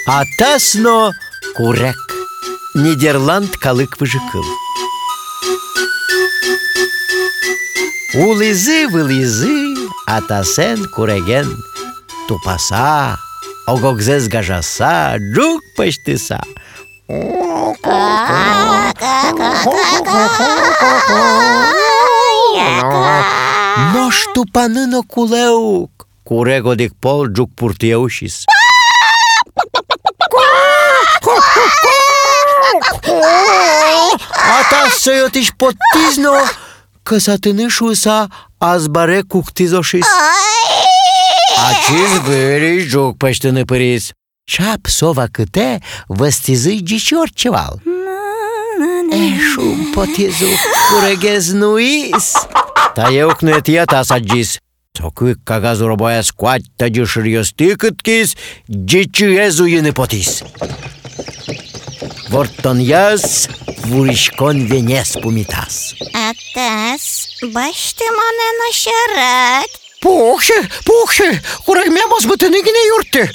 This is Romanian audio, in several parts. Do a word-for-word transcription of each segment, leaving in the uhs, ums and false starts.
Атасно курек. Нидерланд калык выжикыл. Улизы-вылизы атасен куреген. Тупаса, огогзез гажаса, джук паштыса. Noș tupanână culeuc. Curego dic pol джук purtieушис. Ata să eu tiși potizno că s-a tânășusa azbare cuctizoșis. Acis vări джук păștână păris. Ceap sova câte văstizîi gicior ceval. Eșum potizu curegez nuis. Ta eu cnuet iata s-a gis. Socu cagazu roboia scoat tăgiu șiriosti cât chis giciuezu yine potis. Vorton ias vurișcon venes pumitas. Atас, baște mane nașarat. Puxe, puxe, cureg mea mă zbătănigine iurte.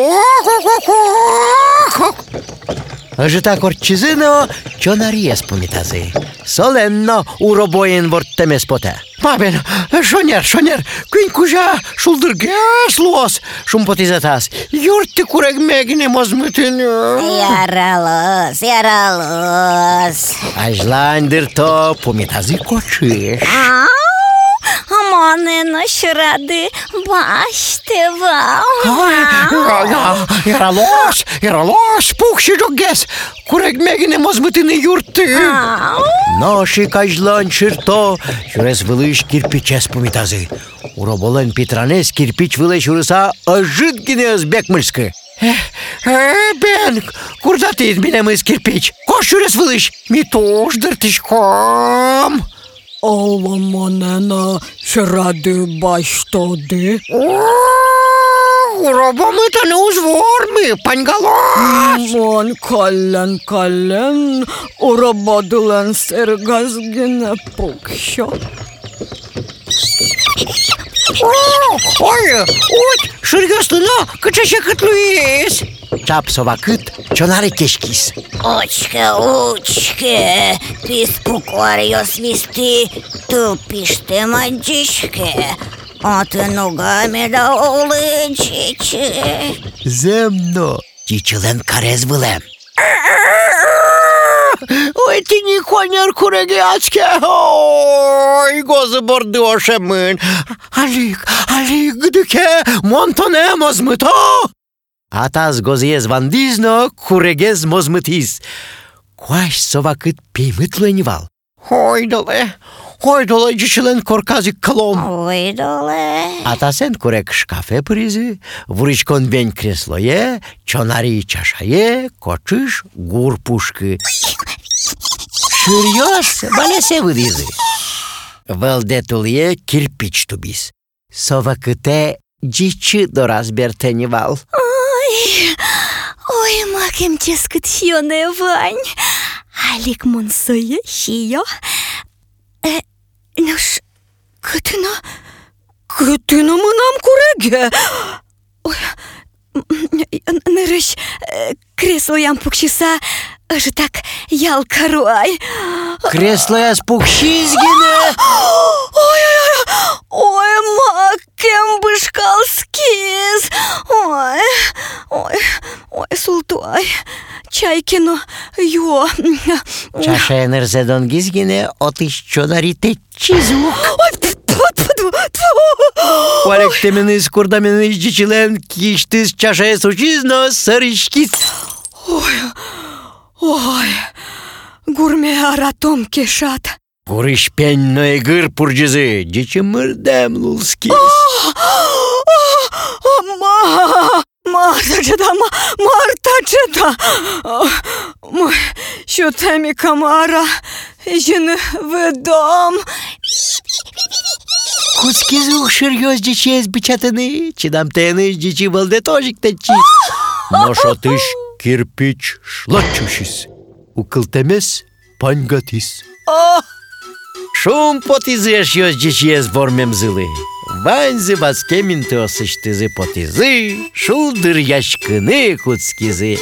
Ajuta corcizino, cionarie spumitazi. Solenno urobojen vorteme spote. Paben, șonier, șonier, quin cuja șuldârgheas luos și-un potizatas. Iurte cureg megine mă zbătănă. Iaralos, iaralos. Ajlan dirto pumitazi cociș. Mane nașrade, baște vau. Era los, era los, puxe joghes. Cureg megine mă zbătănă iurte. No și cajlan șirto, șurez vălâș chirpices pumitazi. Urobolân pitranes chirpici vălâș urâsa ajut gine zbec mârscă. Ben, curdatit bine mâs chirpici. Coșurez vălâș, mitoș dărtișcom. Alla manena şerade baştadı. Urobamıta ne uzvormi, pangalos. Man kallen kallen, urabadılan sergazgine pukşa. Ой, ой, șirgăstână, cât ce cât luis. Ceap sova cât, cionare cheșchis. Очке, очке, писпукоare eu svisti, tu piște magiciche. Аты ногами да улычиче. Земно, чичилен карез вылем. Ой, ты не конер курегяцке. Ой, гозы борды ошемын. Алик, алик, гдыке, монтоне мозмыто. Атас гозиез вандизно, курегез мозмытиз. Коаш сова cât пимыт лăнивал. Hoidole, hoidole, gicilen corcazic calom. Uidole. Atasen curec șcafe prizi, vurișcon veni cresloie, cionarii ceașaie, cociș, gur pușcă. Șurios, bale se vâdizi. Văldetul e chirpici tubis. Sova câte gici doras bertenival. Ой, ой, макем тескът хионе вань. Алик мунсоє хио. Е, нуш, câtına, câtına mânam curege. Ой, nărăși, cresul i-am pucșisa, și tak ial caruai. Creslă i-a spucșizgine. Ой, ой, ой, макем бышкал скиз. Ой, ой, ой, sultuai, чайкино, ё. Чаша енерзедон гизгine, otiş çonarite çizuk. Oarec temeni scurdameni gicilen, chiștis ceașa sucizno, sărișchis. Ой, ой, gurme aratom cheșat. Guriș peni noi gâr purgizi, gici mârdem lulschis. Ma, Marta ceta, Marta ceta. Що темі камара, жін ведом. Cuțchizul șirios giciezi biciatănii, cidam tăiănâși gici văldetojic tăcis. Noșotâș kirpici șlăciușis, ucăltemes pangatis. Шум потизеш ёс giciezi vormem zile. Ванзи баскеминты осыштызы потызы, шулдыр яшкыны куцкизы.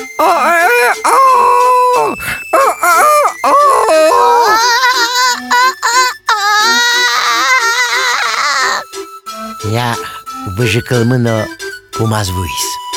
Я выжикал мыно умазвуис.